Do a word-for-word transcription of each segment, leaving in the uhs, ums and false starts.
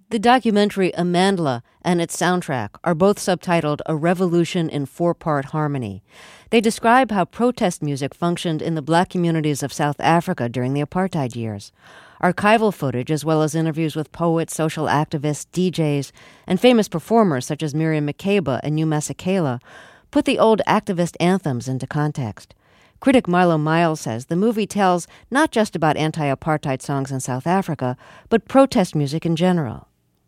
The documentary Amandla and its soundtrack are both subtitled A Revolution in Four-Part Harmony. They describe how protest music functioned in the black communities of South Africa during the apartheid years. Archival footage, as well as interviews with poets, social activists, D Js, and famous performers such as Miriam Makeba and Hugh Masekela, put the old activist anthems into context. Critic Milo Miles says the movie tells not just about anti-apartheid songs in South Africa, but protest music in general.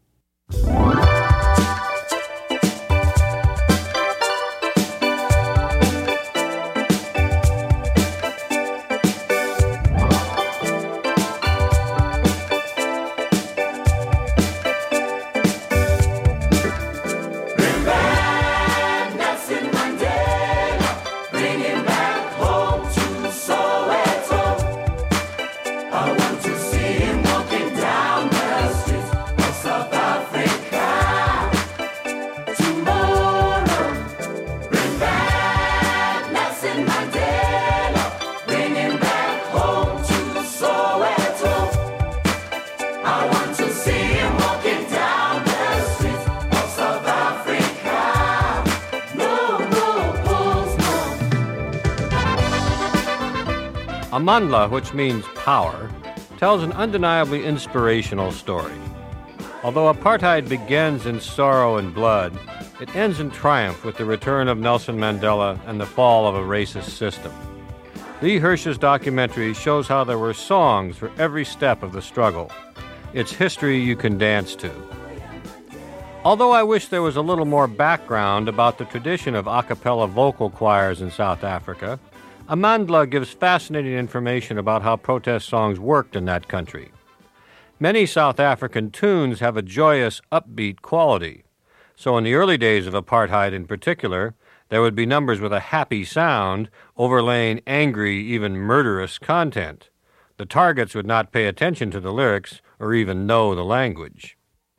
Amandla, which means power, tells an undeniably inspirational story. Although apartheid begins in sorrow and blood, it ends in triumph with the return of Nelson Mandela and the fall of a racist system. Lee Hirsch's documentary shows how there were songs for every step of the struggle. It's history you can dance to. Although I wish there was a little more background about the tradition of a cappella vocal choirs in South Africa, Amandla gives fascinating information about how protest songs worked in that country. Many South African tunes have a joyous, upbeat quality. So in the early days of apartheid in particular, there would be numbers with a happy sound overlaying angry, even murderous content. The targets would not pay attention to the lyrics or even know the language.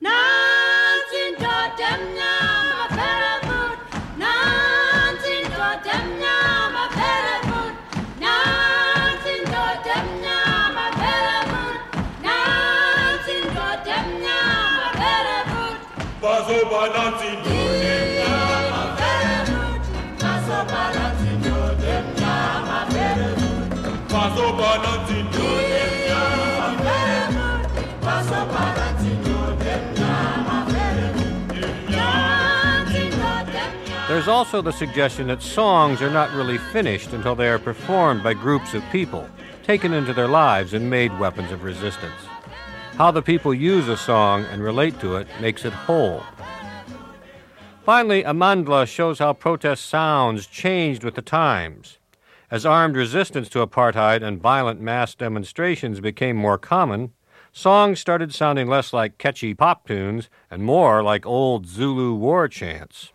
There's also the suggestion that songs are not really finished until they are performed by groups of people, taken into their lives and made weapons of resistance. How the people use a song and relate to it makes it whole. Finally, Amandla shows how protest sounds changed with the times. As armed resistance to apartheid and violent mass demonstrations became more common, songs started sounding less like catchy pop tunes and more like old Zulu war chants.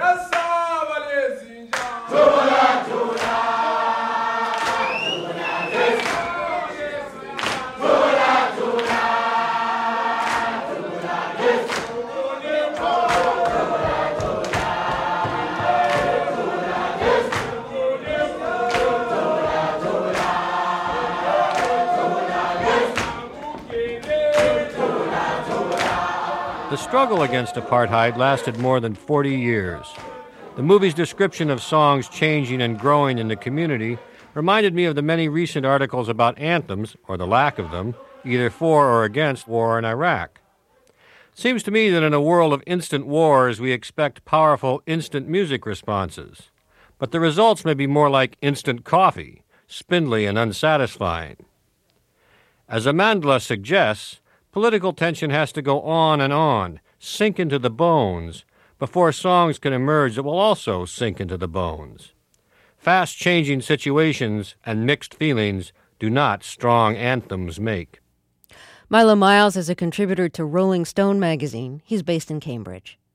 The struggle against apartheid lasted more than forty years. The movie's description of songs changing and growing in the community reminded me of the many recent articles about anthems, or the lack of them, either for or against war in Iraq. It seems to me that in a world of instant wars, we expect powerful instant music responses. But the results may be more like instant coffee, spindly and unsatisfying. As Amandla suggests, political tension has to go on and on, sink into the bones, before songs can emerge that will also sink into the bones. Fast-changing situations and mixed feelings do not strong anthems make. Milo Miles is a contributor to Rolling Stone magazine. He's based in Cambridge.